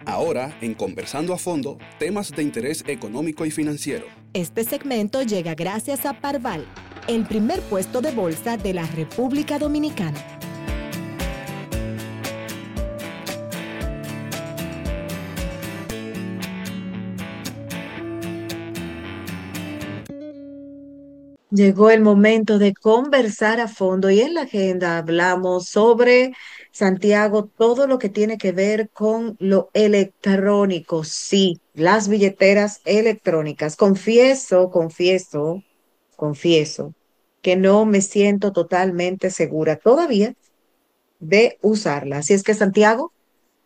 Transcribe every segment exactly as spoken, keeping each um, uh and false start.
Ahora, en Conversando a Fondo, temas de interés económico y financiero. Este segmento llega gracias a Parval, el primer puesto de bolsa de la República Dominicana. Llegó el momento de conversar a fondo y en la agenda hablamos sobre, Santiago, todo lo que tiene que ver con lo electrónico. Sí, las billeteras electrónicas. Confieso, confieso, confieso que no me siento totalmente segura todavía de usarla. Así es que, Santiago,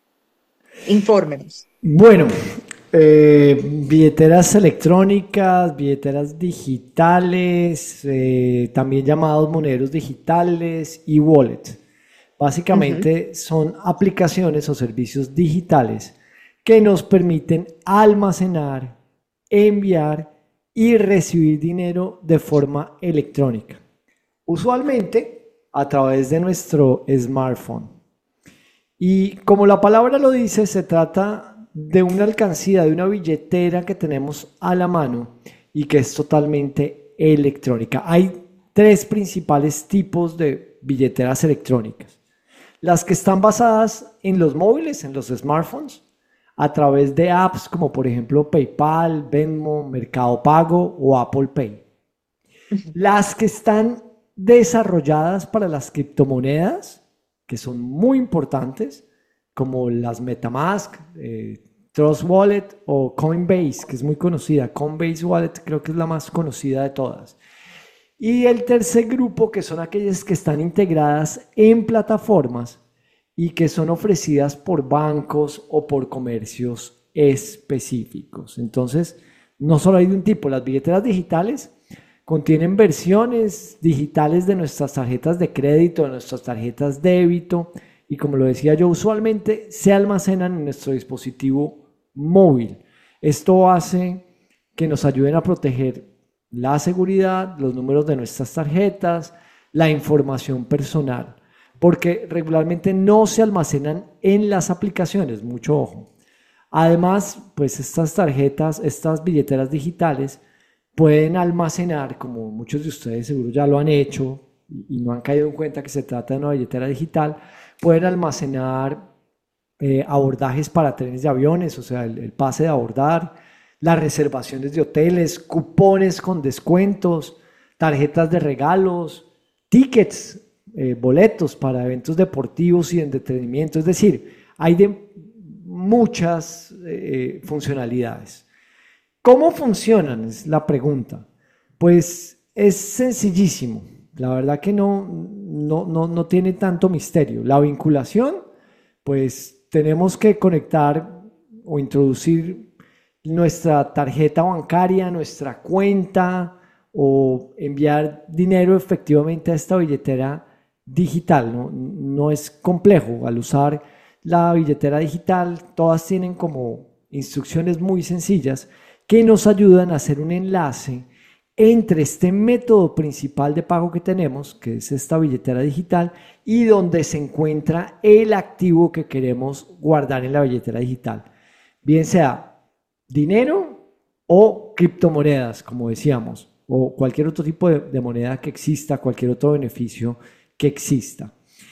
infórmenos. Bueno, eh, billeteras electrónicas, billeteras digitales, eh, también llamados moneros digitales y wallet. Básicamente uh-huh. son aplicaciones o servicios digitales que nos permiten almacenar, enviar y recibir dinero de forma electrónica, usualmente a través de nuestro smartphone. Y como la palabra lo dice, se trata de una alcancía, de una billetera que tenemos a la mano y que es totalmente electrónica. Hay tres principales tipos de billeteras electrónicas. Las que están basadas en los móviles, en los smartphones, a través de apps como por ejemplo PayPal, Venmo, Mercado Pago o Apple Pay. Las que están desarrolladas para las criptomonedas, que son muy importantes, como las MetaMask, eh, Trust Wallet o Coinbase, que es muy conocida. Coinbase Wallet creo que es la más conocida de todas. Y el tercer grupo, que son aquellas que están integradas en plataformas y que son ofrecidas por bancos o por comercios específicos. Entonces, no solo hay de un tipo. Las billeteras digitales contienen versiones digitales de nuestras tarjetas de crédito, de nuestras tarjetas débito, y como lo decía yo, usualmente se almacenan en nuestro dispositivo móvil. Esto hace que nos ayuden a proteger la seguridad, los números de nuestras tarjetas, la información personal, porque regularmente no se almacenan en las aplicaciones, mucho ojo. Además, pues estas tarjetas, estas billeteras digitales pueden almacenar, como muchos de ustedes seguro ya lo han hecho y no han caído en cuenta que se trata de una billetera digital, pueden almacenar eh, abordajes para trenes de aviones, o sea, el, el pase de abordar, las reservaciones de hoteles, cupones con descuentos, tarjetas de regalos, tickets, eh, boletos para eventos deportivos y de entretenimiento. Es decir, hay de muchas eh, funcionalidades. ¿Cómo funcionan? Es la pregunta. Pues es sencillísimo. La verdad que no, no, no, no tiene tanto misterio. La vinculación, pues tenemos que conectar o introducir nuestra tarjeta bancaria, nuestra cuenta o enviar dinero efectivamente a esta billetera digital. No, no es complejo. Al usar la billetera digital, todas tienen como instrucciones muy sencillas que nos ayudan a hacer un enlace entre este método principal de pago que tenemos, que es esta billetera digital, y donde se encuentra el activo que queremos guardar en la billetera digital. Bien sea dinero o criptomonedas, como decíamos, o cualquier otro tipo de, de moneda que exista, cualquier otro beneficio que exista.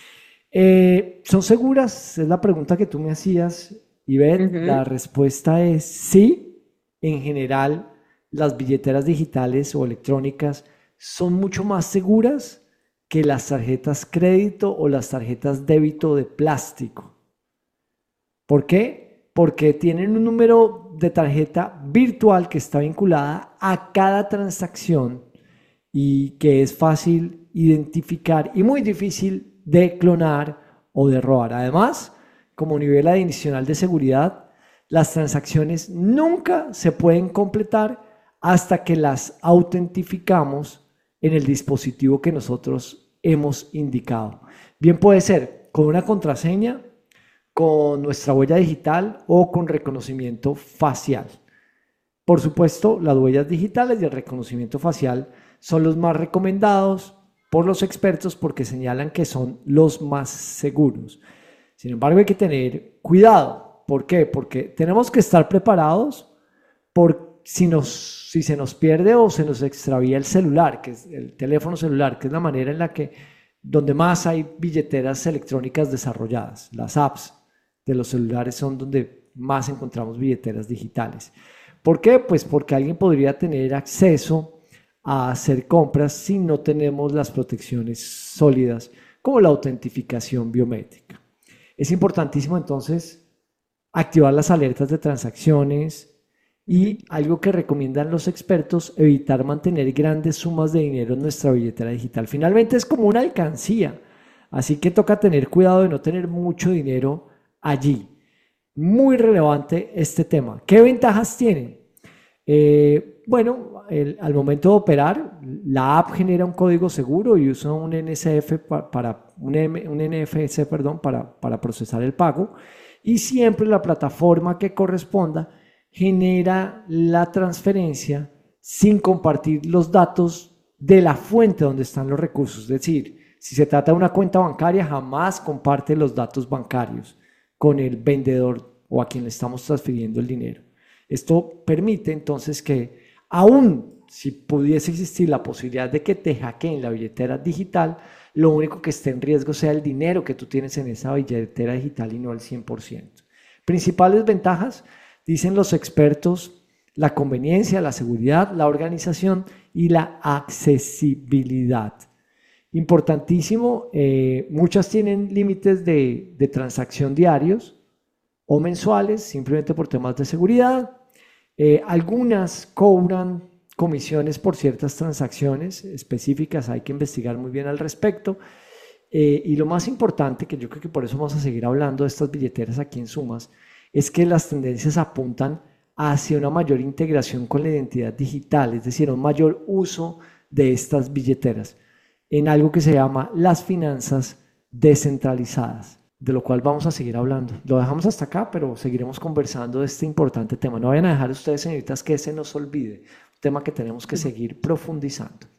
Eh, ¿Son seguras? Es la pregunta que tú me hacías, Ivette. Uh-huh. La respuesta es sí. En general, las billeteras digitales o electrónicas son mucho más seguras que las tarjetas crédito o las tarjetas débito de plástico. ¿Por qué? Porque tienen un número de tarjeta virtual que está vinculada a cada transacción y que es fácil identificar y muy difícil de clonar o de robar. Además, como nivel adicional de seguridad, las transacciones nunca se pueden completar hasta que las autentificamos en el dispositivo que nosotros hemos indicado. Bien puede ser con una contraseña, con nuestra huella digital o con reconocimiento facial. Por supuesto, las huellas digitales y el reconocimiento facial son los más recomendados por los expertos porque señalan que son los más seguros. Sin embargo, hay que tener cuidado ¿Por qué? Porque tenemos que estar preparados por si, nos, si se nos pierde o se nos extravía el celular, que es el teléfono celular, que es la manera en la que, donde más hay billeteras electrónicas desarrolladas. Las apps de los celulares son donde más encontramos billeteras digitales. ¿Por qué? Pues porque alguien podría tener acceso a hacer compras si no tenemos las protecciones sólidas, como la autentificación biométrica. Es importantísimo entonces activar las alertas de transacciones y algo que recomiendan los expertos, evitar mantener grandes sumas de dinero en nuestra billetera digital. Finalmente es como una alcancía, así que toca tener cuidado de no tener mucho dinero allí. Muy relevante este tema. ¿Qué ventajas tiene? Eh, bueno, el, al momento de operar, la app genera un código seguro y usa un N S F para, para un, M, un N F C, perdón, para, para procesar el pago, y siempre la plataforma que corresponda genera la transferencia sin compartir los datos de la fuente donde están los recursos. Es decir, si se trata de una cuenta bancaria, jamás comparte los datos bancarios con el vendedor o a quien le estamos transfiriendo el dinero. Esto permite entonces que, aún si pudiese existir la posibilidad de que te hackeen la billetera digital, lo único que esté en riesgo sea el dinero que tú tienes en esa billetera digital y no el cien por ciento. Principales ventajas, dicen los expertos: la conveniencia, la seguridad, la organización y la accesibilidad. Importantísimo, eh, muchas tienen límites de, de transacción diarios o mensuales, simplemente por temas de seguridad. Eh, algunas cobran comisiones por ciertas transacciones específicas, hay que investigar muy bien al respecto. Eh, y lo más importante, que yo creo que por eso vamos a seguir hablando de estas billeteras aquí en Sumas, es que las tendencias apuntan hacia una mayor integración con la identidad digital, es decir, un mayor uso de estas billeteras en algo que se llama las finanzas descentralizadas, de lo cual vamos a seguir hablando. Lo dejamos hasta acá, pero seguiremos conversando de este importante tema. No vayan a dejar ustedes, señoritas, que se nos olvide, un tema que tenemos que seguir profundizando.